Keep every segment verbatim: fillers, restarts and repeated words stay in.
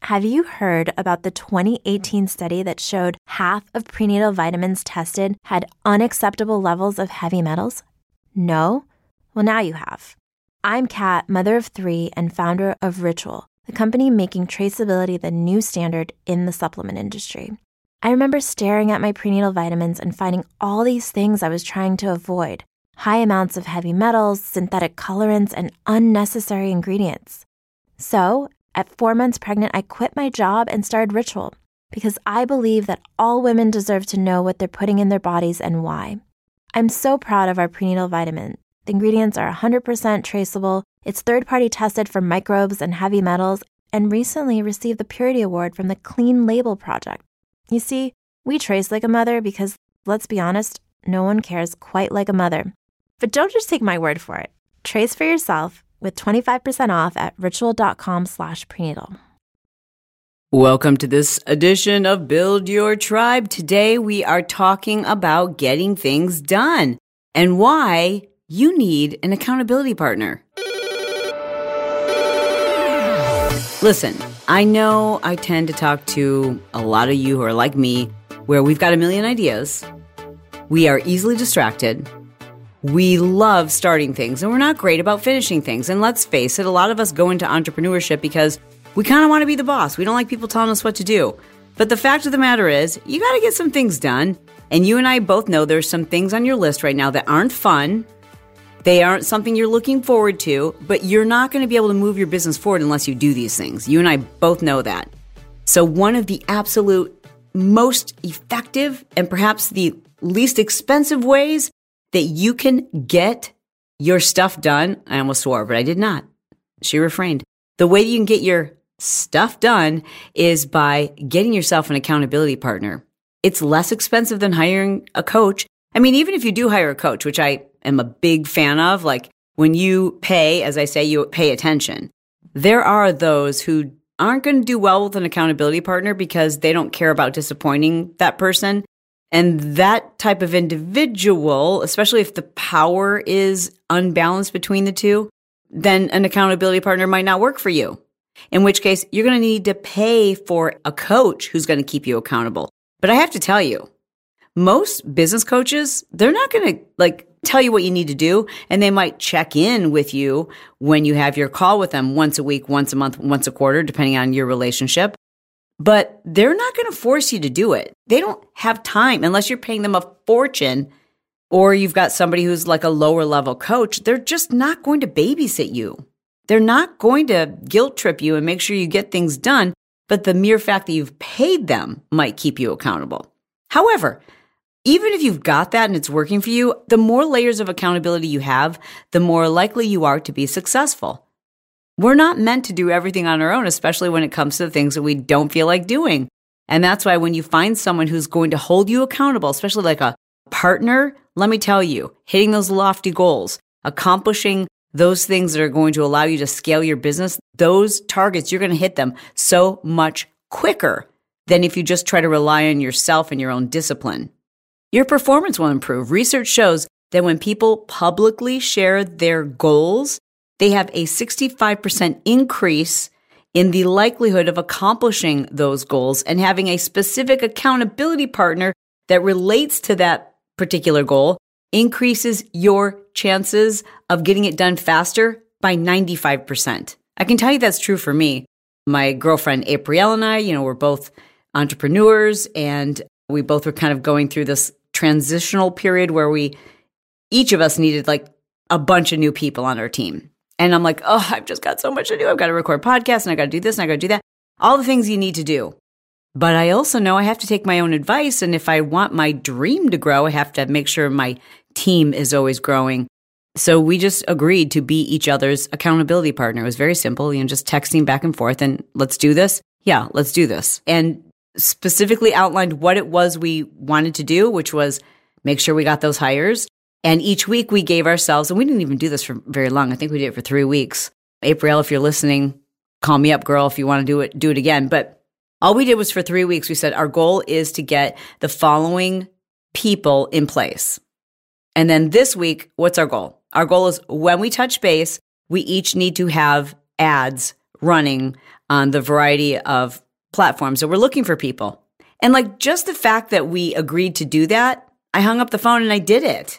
Have you heard about the twenty eighteen study that showed half of prenatal vitamins tested had unacceptable levels of heavy metals? No? Well, now you have. I'm Kat, mother of three and founder of Ritual, the company making traceability the new standard in the supplement industry. I remember staring at my prenatal vitamins and finding all these things I was trying to avoid. High amounts of heavy metals, synthetic colorants, and unnecessary ingredients. So, at four months pregnant, I quit my job and started Ritual because I believe that all women deserve to know what they're putting in their bodies and why. I'm so proud of our prenatal vitamin. The ingredients are one hundred percent traceable, it's third-party tested for microbes and heavy metals, and recently received the Purity Award from the Clean Label Project. You see, we trace like a mother because, let's be honest, no one cares quite like a mother. But don't just take my word for it. Trace for yourself with twenty-five percent off at ritual.com slash prenatal. Welcome to this edition of Build Your Tribe. Today we are talking about getting things done and why you need an accountability partner. Listen, I know I tend to talk to a lot of you who are like me, where we've got a million ideas. We are easily distracted. We love starting things, and we're not great about finishing things. And let's face it, a lot of us go into entrepreneurship because we kind of want to be the boss. We don't like people telling us what to do. But the fact of the matter is, you got to get some things done. And you and I both know there's some things on your list right now that aren't fun. They aren't something you're looking forward to, but you're not going to be able to move your business forward unless you do these things. You and I both know that. So one of the absolute most effective and perhaps the least expensive ways that you can get your stuff done, I almost swore, but I did not. She refrained. The way that you can get your stuff done is by getting yourself an accountability partner. It's less expensive than hiring a coach. I mean, even if you do hire a coach, which I am a big fan of, like when you pay, as I say, you pay attention. There are those who aren't going to do well with an accountability partner because they don't care about disappointing that person. And that type of individual, especially if the power is unbalanced between the two, then an accountability partner might not work for you. In which case, you're going to need to pay for a coach who's going to keep you accountable. But I have to tell you, most business coaches, they're not going to like tell you what you need to do, and they might check in with you when you have your call with them once a week, once a month, once a quarter, depending on your relationship. But they're not going to force you to do it. They don't have time unless you're paying them a fortune or you've got somebody who's like a lower level coach. They're just not going to babysit you. They're not going to guilt trip you and make sure you get things done. But the mere fact that you've paid them might keep you accountable. However, even if you've got that and it's working for you, the more layers of accountability you have, the more likely you are to be successful. We're not meant to do everything on our own, especially when it comes to the things that we don't feel like doing. And that's why when you find someone who's going to hold you accountable, especially like a partner, let me tell you, hitting those lofty goals, accomplishing those things that are going to allow you to scale your business, those targets, you're going to hit them so much quicker than if you just try to rely on yourself and your own discipline. Your performance will improve. Research shows that when people publicly share their goals, they have a sixty-five percent increase in the likelihood of accomplishing those goals, and having a specific accountability partner that relates to that particular goal increases your chances of getting it done faster by ninety-five percent. I can tell you that's true for me. My girlfriend April and I, you know, we're both entrepreneurs, and we both were kind of going through this transitional period where we, each of us needed like a bunch of new people on our team. And I'm like, oh, I've just got so much to do. I've got to record podcasts and I got to do this and I got to do that. All the things you need to do. But I also know I have to take my own advice. And if I want my dream to grow, I have to make sure my team is always growing. So we just agreed to be each other's accountability partner. It was very simple, you know, just texting back and forth and let's do this. Yeah, let's do this. And specifically outlined what it was we wanted to do, which was make sure we got those hires. And each week we gave ourselves, and we didn't even do this for very long. I think we did it for three weeks. April, if you're listening, call me up, girl, if you want to do it, do it again. But all we did was for three weeks, we said our goal is to get the following people in place. And then this week, what's our goal? Our goal is when we touch base, we each need to have ads running on the variety of platforms that we're looking for people. And like just the fact that we agreed to do that, I hung up the phone and I did it.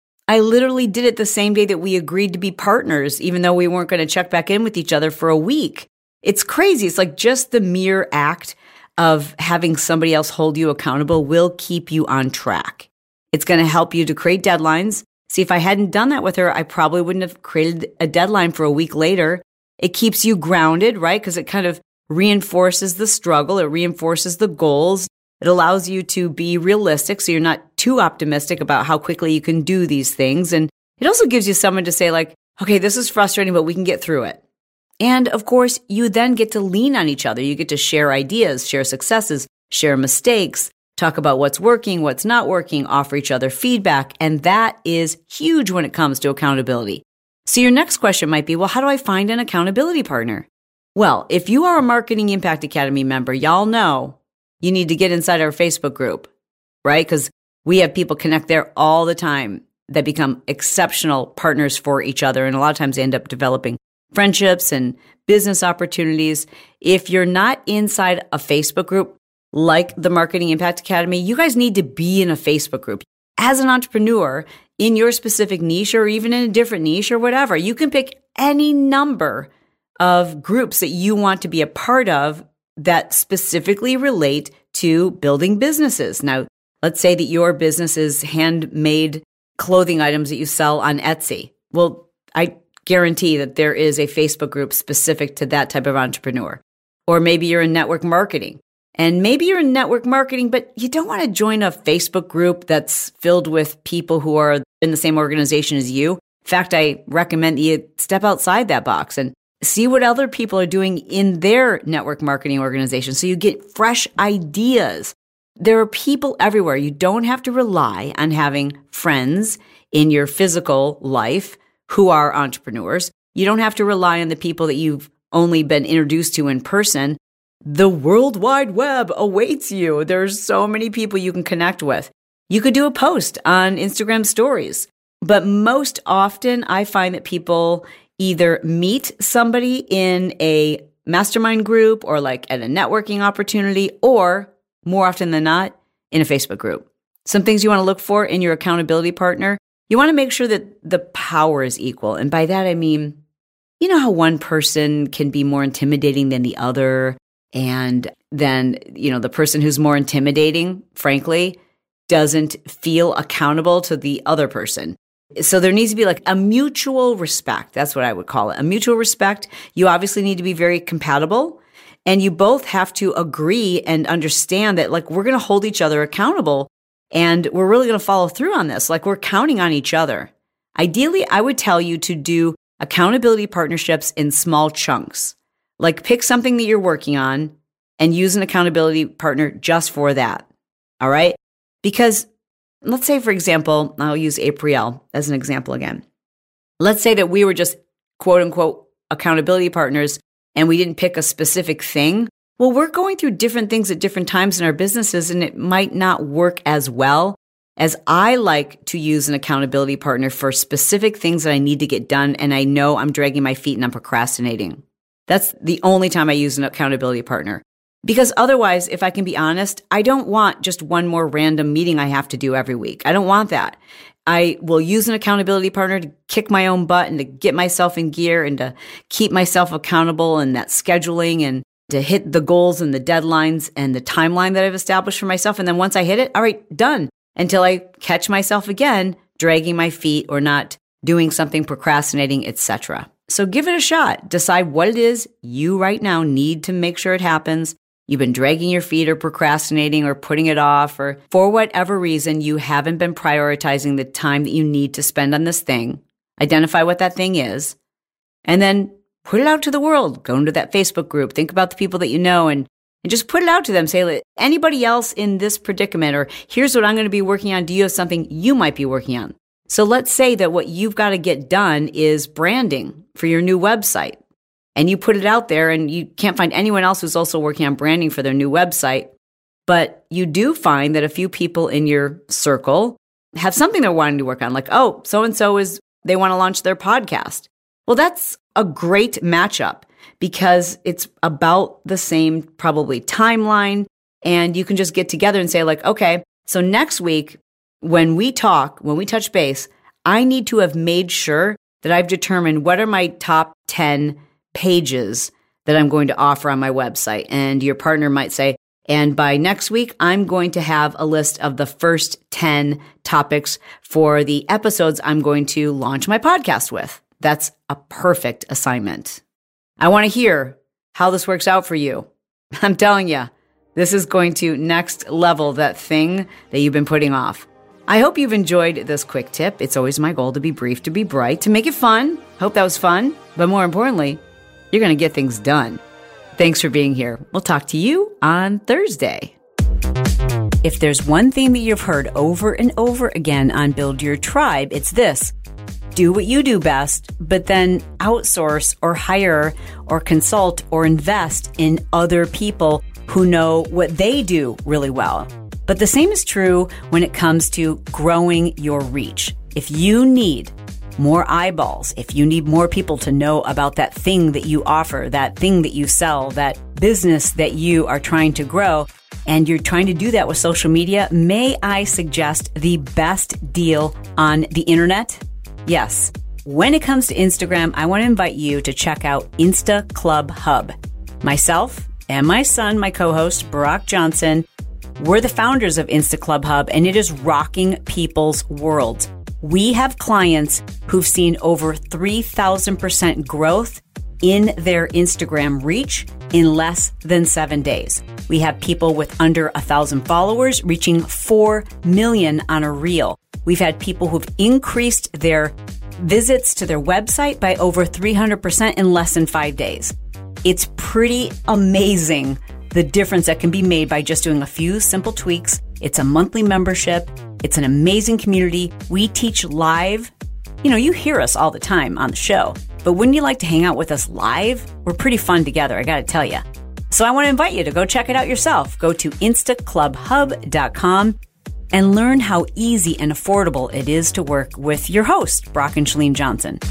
I literally did it the same day that we agreed to be partners, even though we weren't going to check back in with each other for a week. It's crazy. It's like just the mere act of having somebody else hold you accountable will keep you on track. It's going to help you to create deadlines. See, if I hadn't done that with her, I probably wouldn't have created a deadline for a week later. It keeps you grounded, right? Because it kind of reinforces the struggle. It reinforces the goals. It allows you to be realistic so you're not too optimistic about how quickly you can do these things. And it also gives you someone to say like, okay, this is frustrating, but we can get through it. And of course, you then get to lean on each other. You get to share ideas, share successes, share mistakes, talk about what's working, what's not working, offer each other feedback. And that is huge when it comes to accountability. So your next question might be, well, how do I find an accountability partner? Well, if you are a Marketing Impact Academy member, y'all know you need to get inside our Facebook group, right? Because we have people connect there all the time that become exceptional partners for each other. And a lot of times they end up developing friendships and business opportunities. If you're not inside a Facebook group like the Marketing Impact Academy, you guys need to be in a Facebook group. As an entrepreneur in your specific niche or even in a different niche or whatever, you can pick any number of groups that you want to be a part of that specifically relate to building businesses. Now, let's say that your business is handmade clothing items that you sell on Etsy. Well, I guarantee that there is a Facebook group specific to that type of entrepreneur. Or maybe you're in network marketing. And maybe you're in network marketing, but you don't want to join a Facebook group that's filled with people who are in the same organization as you. In fact, I recommend that you step outside that box and see what other people are doing in their network marketing organization so you get fresh ideas. There are people everywhere. You don't have to rely on having friends in your physical life who are entrepreneurs. You don't have to rely on the people that you've only been introduced to in person. The World Wide Web awaits you. There's so many people you can connect with. You could do a post on Instagram stories, but most often I find that people either meet somebody in a mastermind group or like at a networking opportunity, or more often than not, in a Facebook group. Some things you want to look for in your accountability partner. You want to make sure that the power is equal. And by that, I mean, you know how one person can be more intimidating than the other. And then, you know, the person who's more intimidating, frankly, doesn't feel accountable to the other person. So there needs to be like a mutual respect. That's what I would call it. A mutual respect. You obviously need to be very compatible, and you both have to agree and understand that like we're going to hold each other accountable and we're really going to follow through on this. Like we're counting on each other. Ideally, I would tell you to do accountability partnerships in small chunks. Like pick something that you're working on and use an accountability partner just for that. All right? Because let's say, for example, I'll use April as an example again. Let's say that we were just quote unquote accountability partners and we didn't pick a specific thing. Well, we're going through different things at different times in our businesses, and it might not work as well as I like to use an accountability partner for specific things that I need to get done. And I know I'm dragging my feet and I'm procrastinating. That's the only time I use an accountability partner. Because otherwise, if I can be honest, I don't want just one more random meeting I have to do every week. I don't want that. I will use an accountability partner to kick my own butt and to get myself in gear and to keep myself accountable and that scheduling and to hit the goals and the deadlines and the timeline that I've established for myself. And then once I hit it, all right, done. Until I catch myself again, dragging my feet or not doing something, procrastinating, et cetera. So give it a shot. Decide what it is you right now need to make sure it happens. You've been dragging your feet or procrastinating or putting it off, or for whatever reason, you haven't been prioritizing the time that you need to spend on this thing. Identify what that thing is, and then put it out to the world. Go into that Facebook group. Think about the people that you know and, and just put it out to them. Say, anybody else in this predicament, or here's what I'm going to be working on. Do you have something you might be working on? So let's say that what you've got to get done is branding for your new website. And you put it out there and you can't find anyone else who's also working on branding for their new website. But you do find that a few people in your circle have something they're wanting to work on. Like, oh, so-and-so is, they want to launch their podcast. Well, that's a great matchup because it's about the same probably timeline. And you can just get together and say like, okay, so next week when we talk, when we touch base, I need to have made sure that I've determined what are my top ten pages that I'm going to offer on my website. And your partner might say, and by next week, I'm going to have a list of the first ten topics for the episodes I'm going to launch my podcast with. That's a perfect assignment. I want to hear how this works out for you. I'm telling you, this is going to next level that thing that you've been putting off. I hope you've enjoyed this quick tip. It's always my goal to be brief, to be bright, to make it fun. Hope that was fun. But more importantly, you're going to get things done. Thanks for being here. We'll talk to you on Thursday. If there's one thing that you've heard over and over again on Build Your Tribe, it's this. Do what you do best, but then outsource or hire or consult or invest in other people who know what they do really well. But the same is true when it comes to growing your reach. If you need more eyeballs, if you need more people to know about that thing that you offer, that thing that you sell, that business that you are trying to grow, and you're trying to do that with social media, may I suggest the best deal on the internet? Yes. When it comes to Instagram, I want to invite you to check out Insta Club Hub. Myself and my son, my co-host, Barack Johnson, we're the founders of Insta Club Hub, and it is rocking people's worlds. We have clients who've seen over three thousand percent growth in their Instagram reach in less than seven days. We have people with under a thousand followers reaching four million on a reel. We've had people who've increased their visits to their website by over three hundred percent in less than five days. It's pretty amazing the difference that can be made by just doing a few simple tweaks. It's a monthly membership. It's an amazing community. We teach live. You know, you hear us all the time on the show, but wouldn't you like to hang out with us live? We're pretty fun together, I got to tell you. So I want to invite you to go check it out yourself. Go to insta club hub dot com and learn how easy and affordable it is to work with your host, Brock and Chalene Johnson.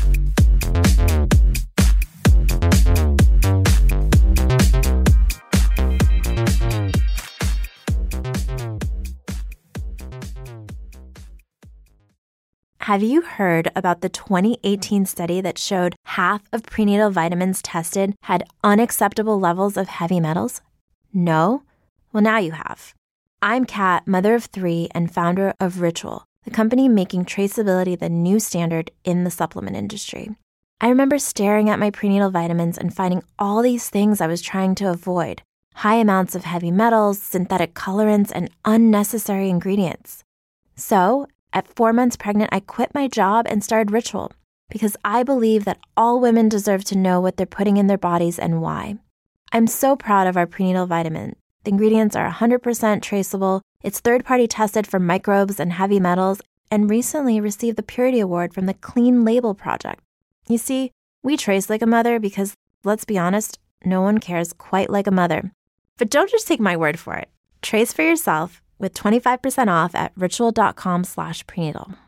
Have you heard about the twenty eighteen study that showed half of prenatal vitamins tested had unacceptable levels of heavy metals? No? Well, now you have. I'm Kat, mother of three and founder of Ritual, the company making traceability the new standard in the supplement industry. I remember staring at my prenatal vitamins and finding all these things I was trying to avoid. High amounts of heavy metals, synthetic colorants, and unnecessary ingredients. So, at four months pregnant, I quit my job and started Ritual because I believe that all women deserve to know what they're putting in their bodies and why. I'm so proud of our prenatal vitamin. The ingredients are one hundred percent traceable, it's third-party tested for microbes and heavy metals, and recently received the Purity Award from the Clean Label Project. You see, we trace like a mother because, let's be honest, no one cares quite like a mother. But don't just take my word for it. Trace for yourself with twenty-five percent off at ritual dot com slash prenatal.